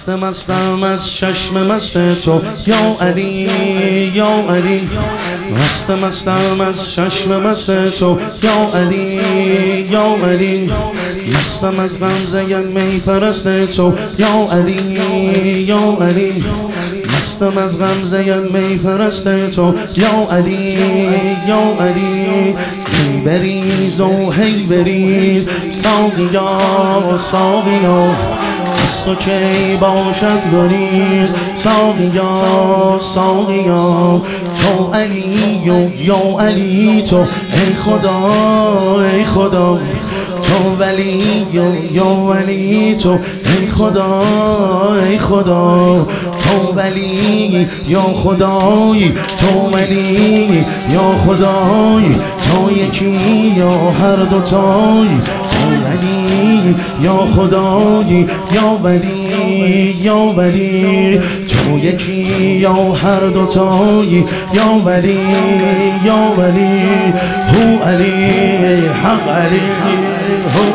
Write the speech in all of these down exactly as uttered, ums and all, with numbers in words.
مست مستم از چشم مست تو یا علی یا علی، مست مستم از چشم مست تو یا علی یا علی، مستم از غمزه می پرست تو یا علی یا علی، مستم از غمزه می پرست تو یا علی یا علی. هی بریز و هی بریز ساقیا ساقیا، از تو کی باشد گریز ساقیا ساقیا. تو علی و یا علی تو ای خدا ای خدا، تو ولی و یا ولی تو ای خدا ای خدا، تو ولی یا خدایی تو ولی یا خدایی، تو یکی یا هر دوتایی، تو ولی یا خدایی یا ولی یا ولی، تو یکی یا هر دوتایی یا ولی یا ولی. هو علی حق علی هو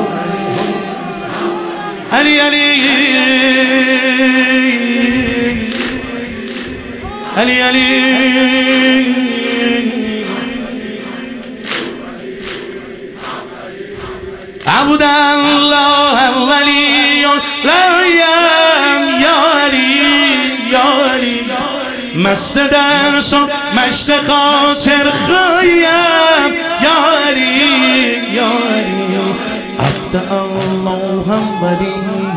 علی علی علی علی. عبد الله ولی لایم یا علی یا علی، مست درس و مشت خاطر خوایم یا علی یا علی. عبد الله ولی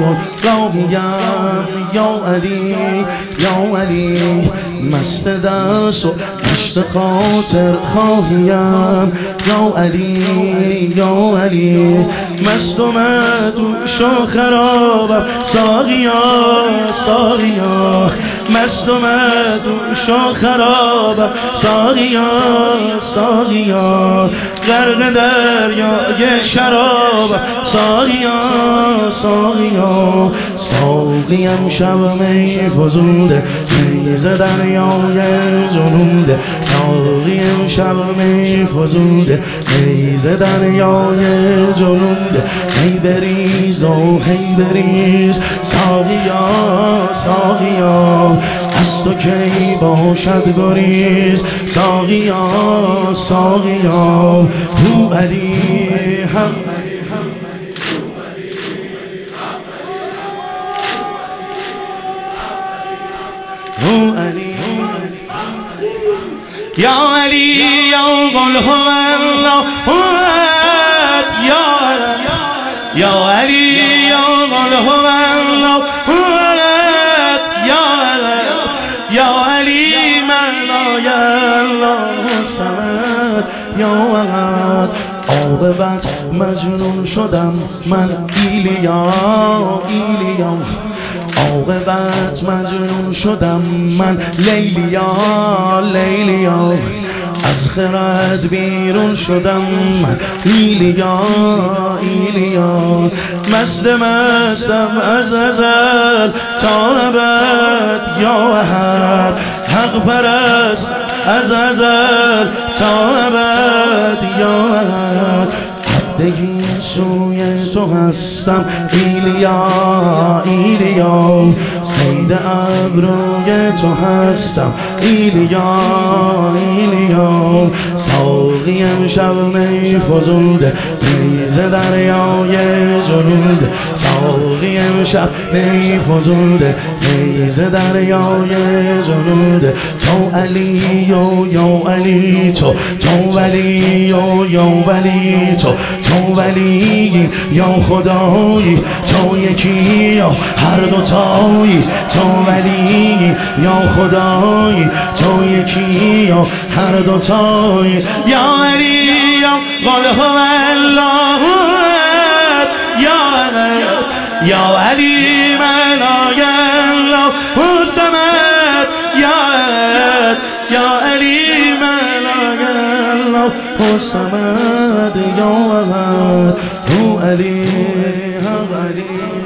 لایم یا علی یا علی، مست درس و مشت خاطر خواهیم یا علی یا علی. مست و مدوش و خرابم ساقیا ساقیا، مست و مدوش و خرابم ساقیا ساقیا، غرق دریای شرابم ساقیا ساقیا. ساقیم شب می فزوده میز دریای جنوده، ساقیم شب می فزوده میز دریای جنوده. هی بریز و هی بریز ساقیا ساقیا، از تو کی باشد گریز ساقیا ساقیا. هو علی حق هو علی یا علی یا قل هو الله یا یا علی یا قل هو الله یا یا علی من لا الله صمد یا احد. عاقبت مجنون شدم من ایلیا ایلیا، عاقبت مجنون شدم من لیلیا لیلیا، از خرد بیرون شدم من ایلیا ایلیا. مست مستم از ازل تا ابد یا احد، حق پرست از ازل تا ابد یا احد. عبدگی سوی تو هستم ایلیا ایلیا، صید ابروی تو هستم ایلیا ایلیا. ساقیم شب می فزوده میز دریای جنوده، ساقیم شب می فزوده میز دریای جنوده. تو علی و یا علی تو، تو ولی و یا ولی تو، تو ولی یا خدایی، تو یکی یا هر دوتایی، تو ولی یا خدایی، تو یکی یا هر دوتایی. یا علی یا قل هو الله یا یا علی من لا الله صمد یا یا علی من لا الله صمد یا احد. هو علی حق علی